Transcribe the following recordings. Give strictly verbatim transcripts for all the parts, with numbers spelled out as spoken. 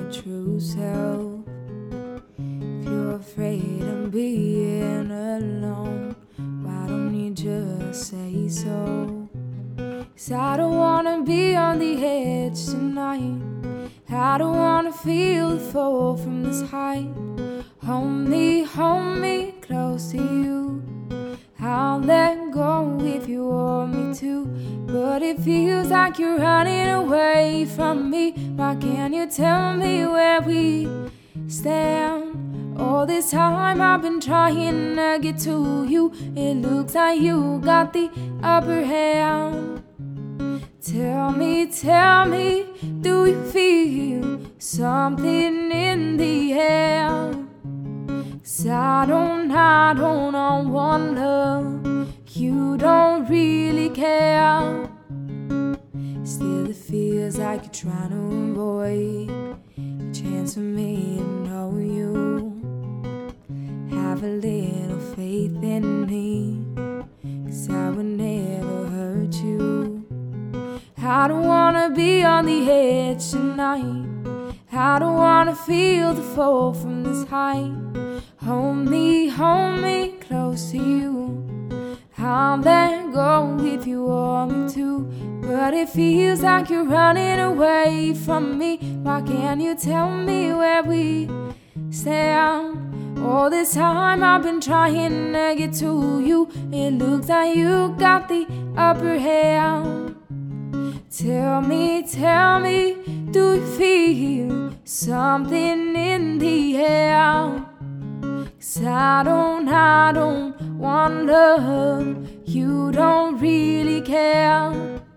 true self. If you're afraid of being alone, why don't you just say so? 'Cause I don't wanna be on the edge tonight. I don't wanna feel the fall from this height. Hold me, hold me close to you. I'll let go if you want me to. But it feels like you're running away from me. Why can't you tell me where we stand? All this time I've been trying to get to you. It looks like you got the upper hand. Tell me, tell me, do you feel something in the air? 'Cause I don't, I don't want love. You don't really care. Still it feels like you're trying to avoid a chance for me to know you. Have a little faith in me, 'cause I would never hurt you. I don't wanna be on the edge tonight. I don't wanna feel the fall from this height. Hold me, hold me close to you. I'll let go if you want me to. But it feels like you're running away from me. Why can't you tell me where we stand? All this time I've been trying to get to you. It looks like you got the upper hand. Tell me, tell me, do you feel something in the air? 'Cause I don't, I don't want love. You don't really care.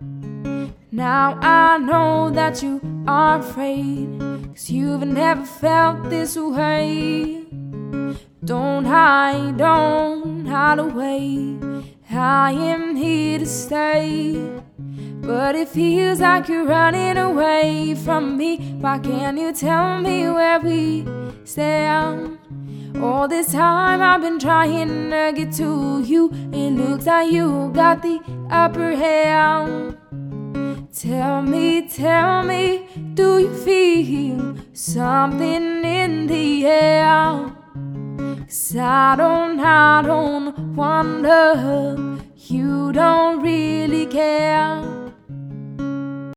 Now I know that you are afraid, 'cause you've never felt this way. Don't hide, don't hide away. I am here to stay. But it feels like you're running away from me. Why can't you tell me where we stand? All this time I've been trying to get to you. It looks like you got the upper hand. Tell me, tell me, do you feel something in the air? 'Cause I don't, I don't want love. You don't really care.